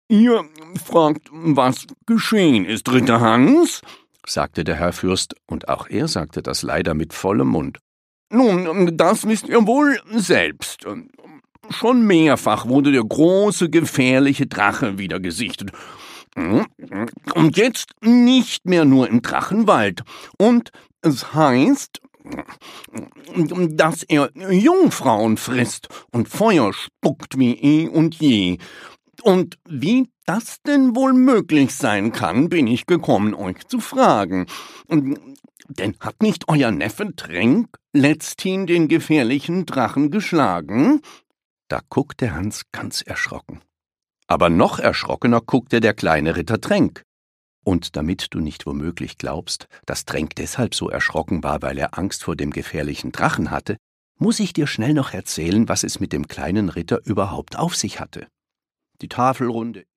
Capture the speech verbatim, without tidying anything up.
»Ihr fragt, was geschehen ist, Ritter Hans?«, sagte der Herr Fürst, und auch er sagte das leider mit vollem Mund. »Nun, das wisst ihr wohl selbst. Schon mehrfach wurde der große, gefährliche Drache wieder gesichtet. Und jetzt nicht mehr nur im Drachenwald. Und es heißt, dass er Jungfrauen frisst und Feuer spuckt wie eh und je. Und wie das denn wohl möglich sein kann, bin ich gekommen, euch zu fragen. Denn hat nicht euer Neffe Tränk letzthin den gefährlichen Drachen geschlagen?« Da guckte Hans ganz erschrocken. Aber noch erschrockener guckte der kleine Ritter Tränk. Und damit du nicht womöglich glaubst, dass Tränk deshalb so erschrocken war, weil er Angst vor dem gefährlichen Drachen hatte, muss ich dir schnell noch erzählen, was es mit dem kleinen Ritter überhaupt auf sich hatte. Die Tafelrunde